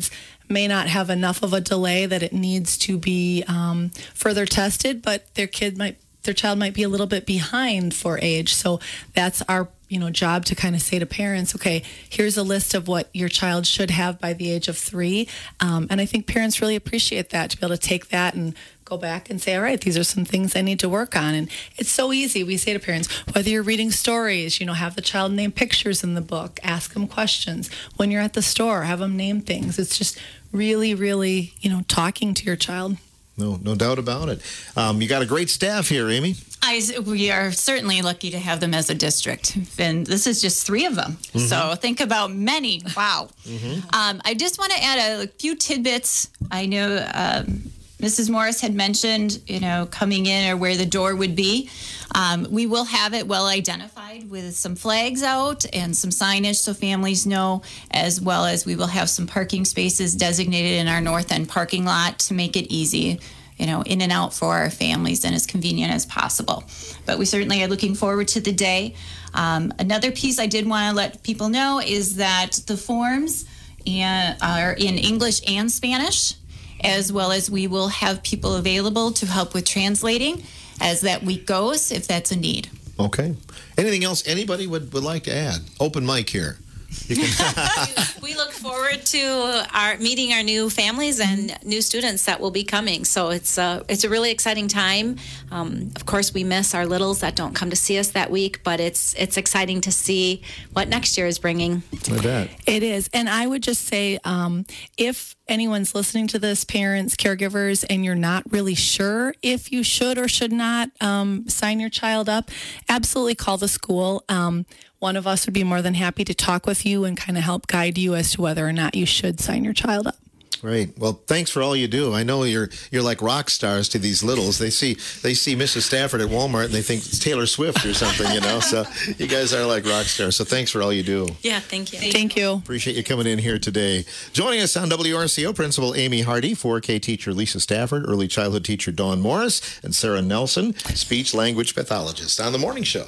may not have enough of a delay that it needs to be um, further tested, but their kid might, their child might be a little bit behind for age. So that's our you know, job to kind of say to parents, okay, here's a list of what your child should have by the age of three. Um, and I think parents really appreciate that, to be able to take that and go back and say, all right, these are some things I need to work on. And it's so easy. We say to parents, whether you're reading stories, you know, have the child name pictures in the book, ask them questions. When you're at the store, have them name things. It's just really, really, you know, talking to your child. No, no doubt about it. Um, you got a great staff here, Amy. I, we are certainly lucky to have them as a district. And this is just three of them. Mm-hmm. So think about many. Wow. Mm-hmm. um, I just want to add a few tidbits. I know um, Missus Morris had mentioned, you know, coming in or where the door would be. Um, we will have it well identified with some flags out and some signage so families know, as well as we will have some parking spaces designated in our north end parking lot to make it easy, you know, in and out for our families and as convenient as possible. But we certainly are looking forward to the day. Um, another piece I did want to let people know is that the forms and, are in English and Spanish, as well as we will have people available to help with translating as that week goes, if that's a need. Okay. Anything else anybody would, would like to add? Open mic here. You can we look forward to our meeting our new families and new students that will be coming. So it's a, it's a really exciting time. Um, of course, we miss our littles that don't come to see us that week, but it's it's exciting to see what next year is bringing. I bet. It is. And I would just say, um, if anyone's listening to this, parents, caregivers, and you're not really sure if you should or should not um, sign your child up, absolutely call the school. Um, one of us would be more than happy to talk with you and kind of help guide you as to whether or not you should sign your child up. Great. Well, thanks for all you do. I know you're you're like rock stars to these littles. They see they see Missus Stafford at Walmart and they think it's Taylor Swift or something, you know. So you guys are like rock stars. So thanks for all you do. Yeah, thank you. Thank you. Appreciate you coming in here today. Joining us on W R C O, Principal Amy Hardy, four K teacher Lisa Stafford, early childhood teacher Dawn Morris, and Sarah Nelson, speech language pathologist on the morning show.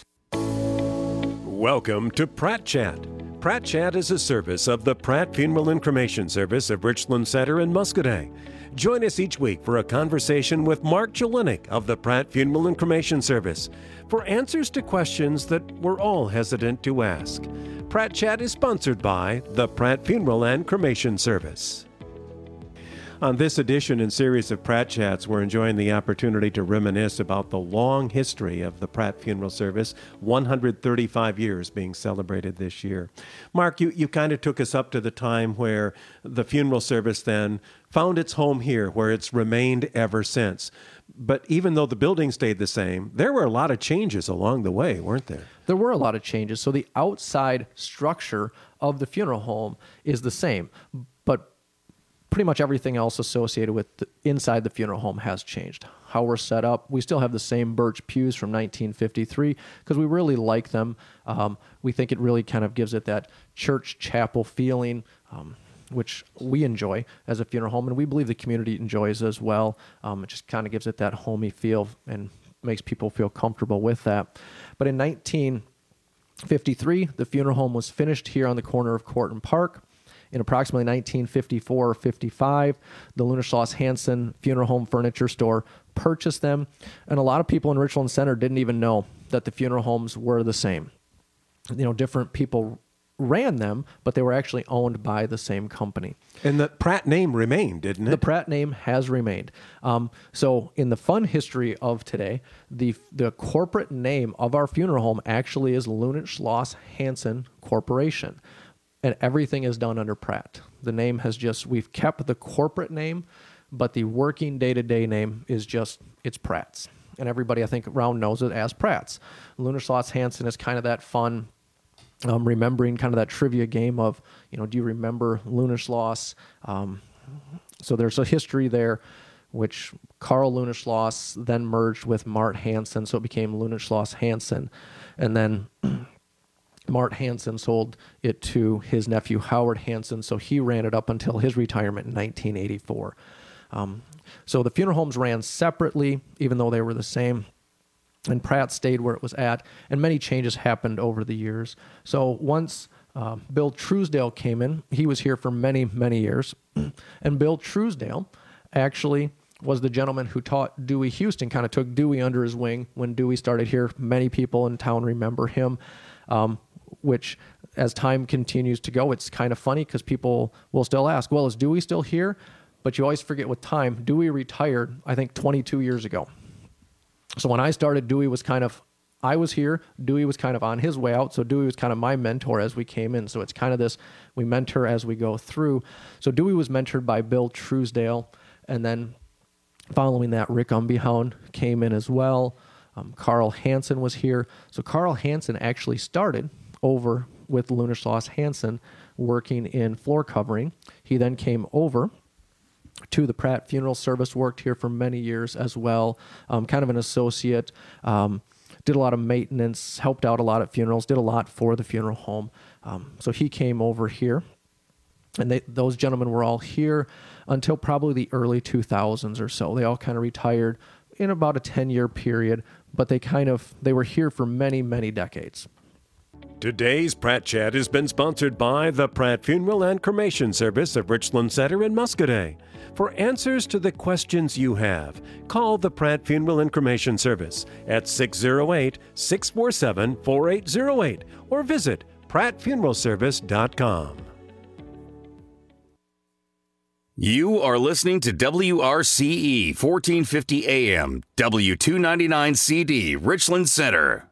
Welcome to Pratt Chat. Pratt Chat is a service of the Pratt Funeral and Cremation Service of Richland Center in Muscoda. Join us each week for a conversation with Mark Jelinek of the Pratt Funeral and Cremation Service for answers to questions that we're all hesitant to ask. Pratt Chat is sponsored by the Pratt Funeral and Cremation Service. On this edition and series of Pratt Chats, we're enjoying the opportunity to reminisce about the long history of the Pratt Funeral Service, one hundred thirty-five years being celebrated this year. Mark, you, you kind of took us up to the time where the funeral service then found its home here, where it's remained ever since. But even though the building stayed the same, there were a lot of changes along the way, weren't there? There were a lot of changes. So the outside structure of the funeral home is the same, but pretty much everything else associated with the inside the funeral home has changed. How we're set up, we still have the same birch pews from nineteen fifty-three because we really like them. Um, we think it really kind of gives it that church chapel feeling, um, which we enjoy as a funeral home, and we believe the community enjoys as well. Um, it just kind of gives it that homey feel and makes people feel comfortable with that. But in nineteen fifty-three, the funeral home was finished here on the corner of Court and Park. In approximately nineteen fifty-four or fifty-five, the Lunerschloss Hansen Funeral Home Furniture Store purchased them, and a lot of people in Richland Center didn't even know that the funeral homes were the same. You know, different people ran them, but they were actually owned by the same company. And the Pratt name remained, didn't it? The Pratt name has remained. Um, so in the fun history of today, the the corporate name of our funeral home actually is Lunerschloss Hansen Corporation. And everything is done under Pratt. The name has just, we've kept the corporate name, but the working day-to-day name is just, it's Pratt's. And everybody, I think, around knows it as Pratt's. Lunerschloss Hansen is kind of that fun, um, remembering kind of that trivia game of, you know, do you remember Lunerschloss? Um, so there's a history there, which Carl Lunerschloss then merged with Mart Hansen, so it became Lunerschloss Hansen. And then Mart Hansen sold it to his nephew Howard Hansen, so he ran it up until his retirement in nineteen eighty-four. Um, so the funeral homes ran separately, even though they were the same, and Pratt stayed where it was at, and many changes happened over the years. So once Um, Bill Truesdale came in. He was here for many, many years. And Bill Truesdale actually was the gentleman who taught Dewey Houston, kind of took Dewey under his wing when Dewey started here. Many people in town remember him, um, which as time continues to go, it's kind of funny because people will still ask, well, is Dewey still here? But you always forget with time, Dewey retired, I think, twenty-two years ago. So when I started, Dewey was kind of, I was here, Dewey was kind of on his way out, so Dewey was kind of my mentor as we came in. So it's kind of this, we mentor as we go through. So Dewey was mentored by Bill Truesdale, and then following that, Rick Umbehound came in as well. Um, Carl Hansen was here. So Carl Hansen actually started over with Lunischloss Hansen working in floor covering. He then came over to the Pratt Funeral Service, worked here for many years as well, um, kind of an associate, um, did a lot of maintenance, helped out a lot at funerals, did a lot for the funeral home. Um, so he came over here, and they, those gentlemen were all here until probably the early two thousands or so. They all kind of retired in about a ten-year period, but they kind of, they were here for many, many decades. Today's Pratt Chat has been sponsored by the Pratt Funeral and Cremation Service of Richland Center in Muscoda. For answers to the questions you have, call the Pratt Funeral and Cremation Service at six oh eight, six four seven, four eight oh eight or visit pratt funeral service dot com. You are listening to W R C E fourteen fifty A M, W two ninety-nine C D, Richland Center.